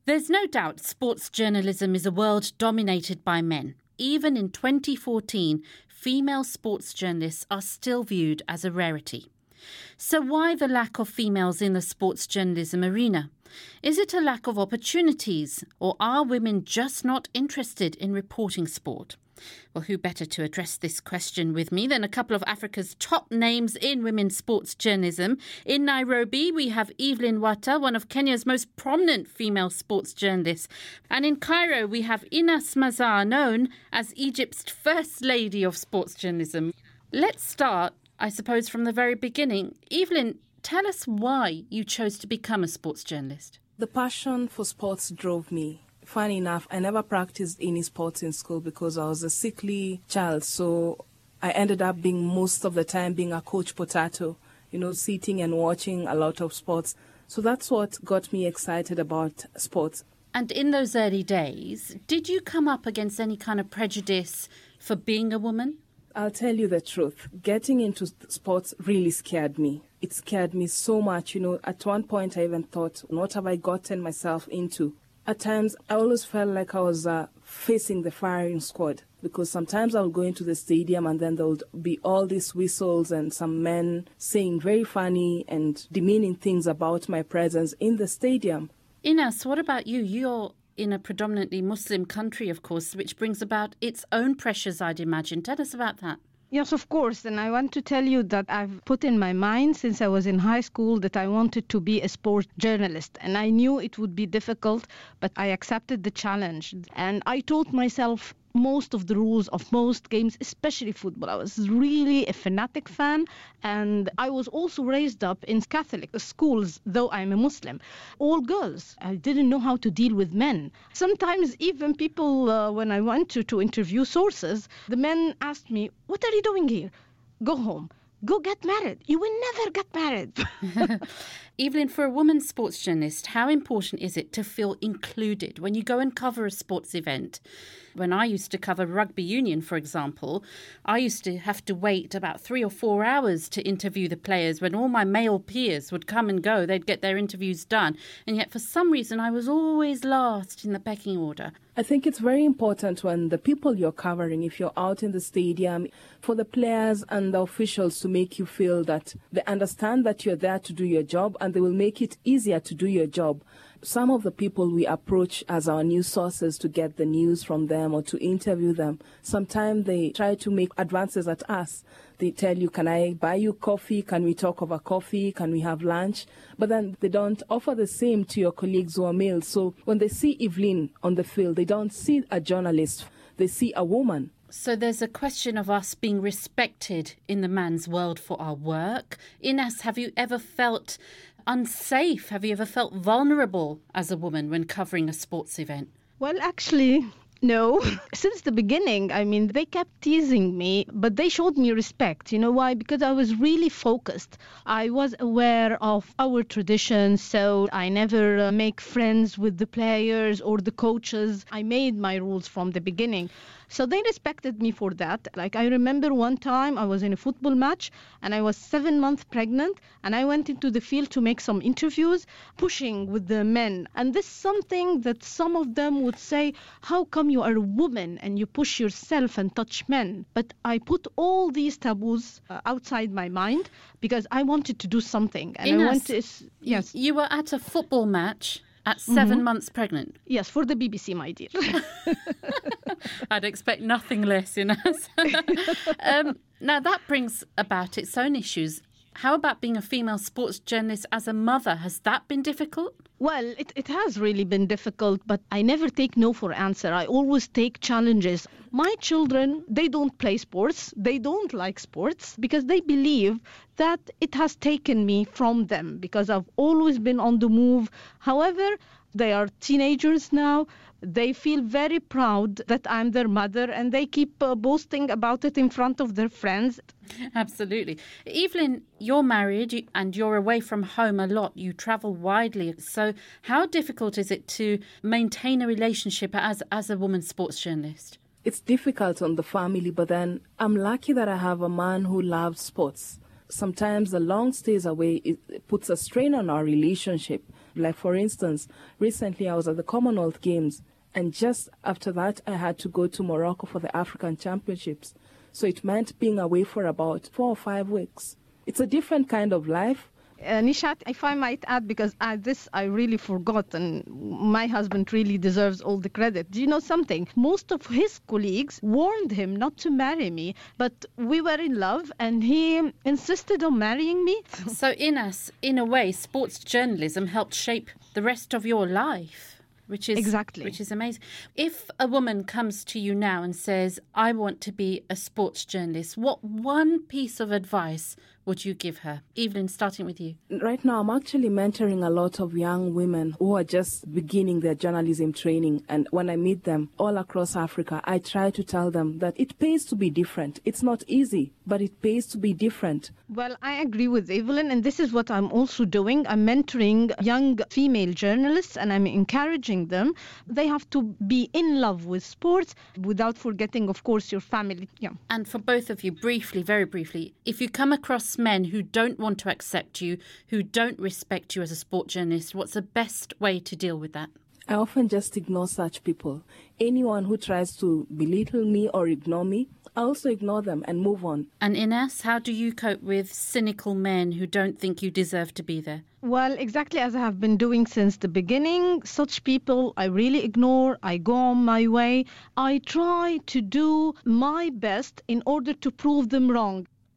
There's no doubt sports journalism is a world dominated by men. Even in 2014, female sports journalists are still viewed as a rarity. So why the lack of females in the sports journalism arena? Is it a lack of opportunities, or are women just not interested in reporting sport? Well, who better to address this question with me than a couple of Africa's top names in women's sports journalism. In Nairobi, we have Evelyn Wata, one of Kenya's most prominent female sports journalists. And in Cairo, we have Inas Mazar, known as Egypt's first lady of sports journalism. Let's start, I suppose, from the very beginning. Evelyn, tell us why you chose to become a sports journalist. The passion for sports drove me. Funny enough, I never practiced any sports in school because I was a sickly child. So I ended up being most of the time being a coach potato, sitting and watching a lot of sports. So that's what got me excited about sports. And in those early days, did you come up against any kind of prejudice for being a woman? I'll tell you the truth. Getting into sports really scared me. It scared me so much. At one point I even thought, what have I gotten myself into? At times, I always felt like I was facing the firing squad, because sometimes I would go into the stadium and then there would be all these whistles and some men saying very funny and demeaning things about my presence in the stadium. Inas, what about you? You're in a predominantly Muslim country, of course, which brings about its own pressures, I'd imagine. Tell us about that. Yes, of course. And I want to tell you that I've put in my mind since I was in high school that I wanted to be a sport journalist. And I knew it would be difficult, but I accepted the challenge. And I taught myself most of the rules of most games, especially football. I was really a fanatic fan, and I was also raised up in Catholic schools, though I'm a Muslim. All girls. I didn't know how to deal with men. Sometimes even people, when I went to interview sources, the men asked me, "What are you doing here? Go home. Go get married. You will never get married." Evelyn, for a woman sports journalist, how important is it to feel included when you go and cover a sports event? When I used to cover rugby union, for example, I used to have to wait about 3 or 4 hours to interview the players when all my male peers would come and go. They'd get their interviews done. And yet, for some reason, I was always last in the pecking order. I think it's very important when the people you're covering, if you're out in the stadium, for the players and the officials to make you feel that they understand that you're there to do your job and they will make it easier to do your job. Some of the people we approach as our news sources to get the news from them or to interview them, sometimes they try to make advances at us. They tell you, "Can I buy you coffee? Can we talk over coffee? Can we have lunch?" But then they don't offer the same to your colleagues who are male. So when they see Evelyn on the field, they don't see a journalist. They see a woman. So there's a question of us being respected in the man's world for our work. Inas, have you ever felt unsafe? Have you ever felt vulnerable as a woman when covering a sports event? Well, actually, no. Since the beginning, they kept teasing me, but they showed me respect. You know why? Because I was really focused. I was aware of our traditions, so I never make friends with the players or the coaches. I made my rules from the beginning. So they respected me for that. Like, I remember one time I was in a football match and I was 7 months pregnant, and I went into the field to make some interviews, pushing with the men. And this is something that some of them would say, "How come you are a woman and you push yourself and touch men?" But I put all these taboos outside my mind because I wanted to do something. And Inas, I wanted, yes. You were at a football match at 7 months pregnant. Yes, for the BBC, my dear. I'd expect nothing less, Inas. Now, that brings about its own issues. How about being a female sports journalist as a mother? Has that been difficult? Well, it has really been difficult, but I never take no for answer. I always take challenges. My children, they don't play sports. They don't like sports because they believe that it has taken me from them because I've always been on the move. However, they are teenagers now. They feel very proud that I'm their mother, and they keep boasting about it in front of their friends. Absolutely. Evelyn, you're married and you're away from home a lot. You travel widely. So how difficult is it to maintain a relationship as a woman sports journalist? It's difficult on the family, but then I'm lucky that I have a man who loves sports. Sometimes the long stays away, it puts a strain on our relationship. Like, for instance, recently I was at the Commonwealth Games, and just after that I had to go to Morocco for the African Championships. So it meant being away for about 4 or 5 weeks. It's a different kind of life. Nishat, if I might add, because this I really forgot, and my husband really deserves all the credit. Do you know something? Most of his colleagues warned him not to marry me, but we were in love and he insisted on marrying me. So Inas, in a way, sports journalism helped shape the rest of your life. Which is amazing. If a woman comes to you now and says, I want to be a sports journalist, what one piece of advice would you give her? Evelyn, starting with you. Right now, I'm actually mentoring a lot of young women who are just beginning their journalism training. And when I meet them all across Africa, I try to tell them that it pays to be different. It's not easy, but it pays to be different. Well, I agree with Evelyn, and this is what I'm also doing. I'm mentoring young female journalists, and I'm encouraging them. They have to be in love with sports without forgetting, of course, your family. Yeah. And for both of you, briefly, very briefly, if you come across men who don't want to accept you, who don't respect you as a sport journalist, what's the best way to deal with that? I often just ignore such people. Anyone who tries to belittle me or ignore me, I also ignore them and move on. And Inas, how do you cope with cynical men who don't think you deserve to be there? Well, exactly as I have been doing since the beginning. Such people I really ignore. I go on my way. I try to do my best in order to prove them wrong.